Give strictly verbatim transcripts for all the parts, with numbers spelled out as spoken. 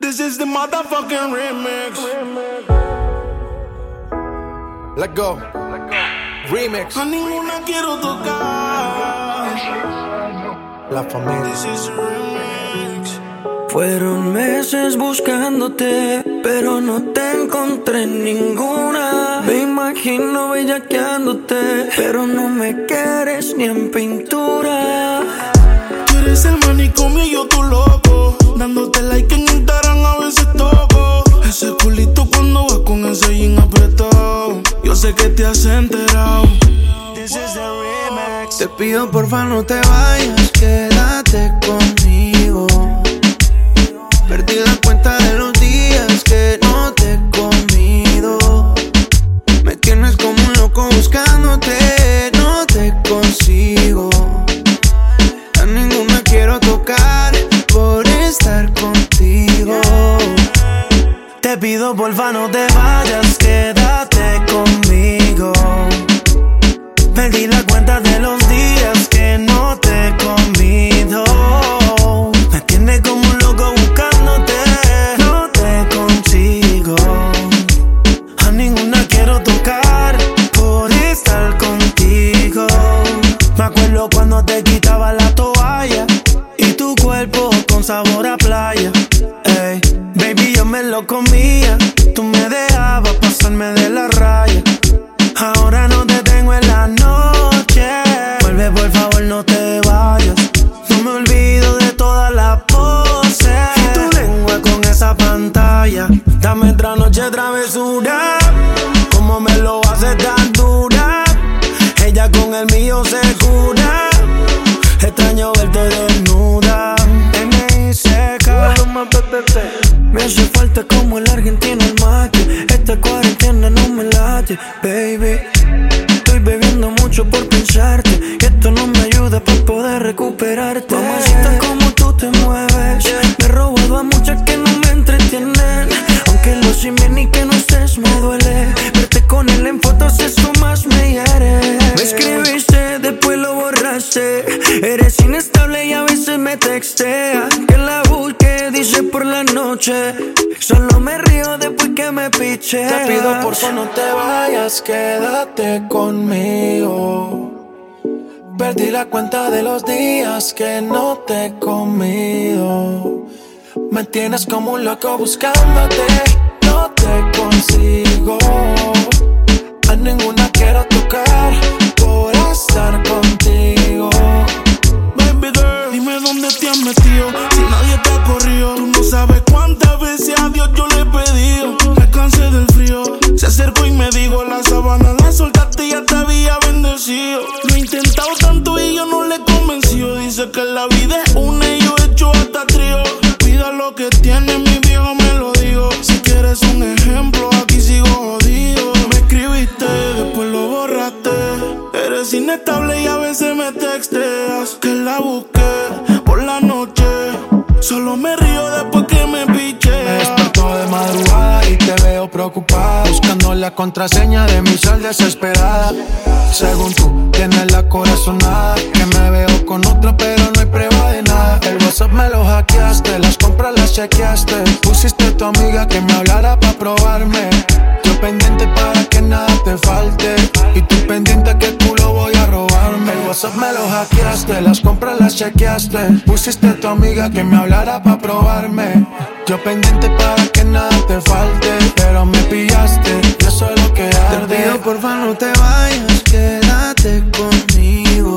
This is the motherfucking remix. Let go. Remix. A ninguna quiero tocar. La familia. This is the remix. Fueron meses buscándote, pero no te encontré ninguna. Me imagino bellaqueándote, pero no me quieres ni en pintura. Tú eres el manicomio y yo tu loco, dándote like en Instagram a veces toco. Ese culito cuando vas con ese jean apretado, yo sé que te has enterado. This is the remix. Te pido porfa no te vayas, quédate conmigo. Perdí la cuenta de los días que no te he comido. Me tienes como un loco buscándote, no te consigo. A ninguna quiero tocar por estar contigo. Te pido porfa no te vayas, quédate conmigo. Perdí la cuenta de los días que no te he comido. Me tienes como un loco buscándote, no te consigo. A ninguna quiero tocar por estar contigo. Me acuerdo cuando te quitaba la toalla y tu cuerpo con sabor a playa. Ey, baby, yo me lo comía, tú me dejabas pasarme de la raya. Ahora no te tengo en la noche, vuelve por favor no te vayas. No me olvido de todas las poses y tu lengua con esa pantalla. Dame otra noche travesura, como me lo hace tan dura. Ella con el mío se cura, extraño verte desnuda. M I C K, me hace falta como el argentino el mate. Esta cuarentena no me late, baby. Estoy bebiendo mucho por pensarte, que esto no me ayuda para poder recuperarte. Mamacita, como tú te mueves, me he robado a muchas que no me entretienen. Aunque lo sin bien y que no estés me duele. Verte con él en fotos eso más me hiere. Me escribiste, después lo borraste. Eres inestable y a veces me textea. Que la busque, dice por la noche. Solo me río después que me piche. Te pido por favor no te vayas, quédate conmigo. Perdí la cuenta de los días que no te he comido. Me tienes como un loco buscándote, no te consigo. A ninguna quiero tocar por estar contigo. Baby girl, dime dónde te has metido, si nadie te ha corrido. Tú no sabes cuántas veces a Dios yo le he pedido. Me cansé del frío, se acercó y me dijo: la sábana la soltaste y ya te había bendecido. Lo he intentado tanto y yo no le he convencido. Dice que la vida es una y yo he hecho hasta trío. Pida lo que tiene, mi viejo me lo digo. Si quieres un ejemplo, aquí sigo jodido. Me escribiste, después lo borraste. Eres inestable y a veces me texteas. Que la busqué por la noche, solo me río después que me piche. Me despertó de madrugada y te veo preocupada, buscando la contraseña de mi sal desesperada. Según tú, tienes la corazonada, que me veo con otra pero no hay prueba de nada. El WhatsApp me lo hackeaste, las compras las chequeaste. Pusiste a tu amiga que me hablara pa' probarme. Yo pendiente para que nada te falte, y tú pendiente que culo voy a robarme. El WhatsApp me lo hackeaste, las compras las chequeaste. Pusiste a tu amiga que me hablara pa' probarme. Yo pendiente para que nada te falte, pero me pillaste, yo soy lo que arde. Te pido porfa no te vayas, quédate conmigo.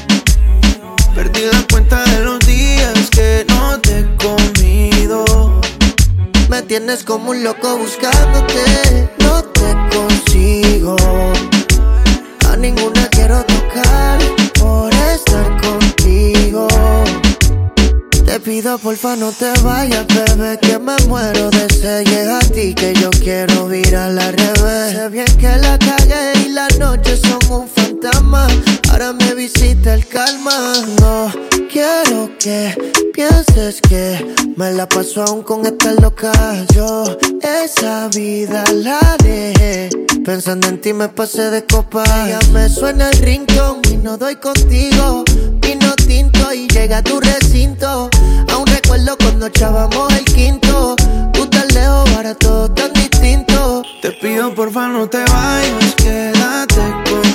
Perdí la cuenta de los días que no te he comido. Me tienes como un loco buscándote, no te consigo. A ninguna quiero tocar por estar contigo. Te pido porfa no te vayas, bebé, que me muero de sed. Llega a ti que yo quiero virar al revés. Sé bien que la cagué y las noches son un fantasma. Ahora me visita el calma. No quiero que pienses que me la paso aún con esta loca. Yo esa vida la dejé, pensando en ti me pasé de copa. Ya me suena el ringtone y no doy contigo. Vino tinto y llega a tu recinto. Aún recuerdo cuando echábamos el quinto. pido porfa no te vayas, quédate conmigo.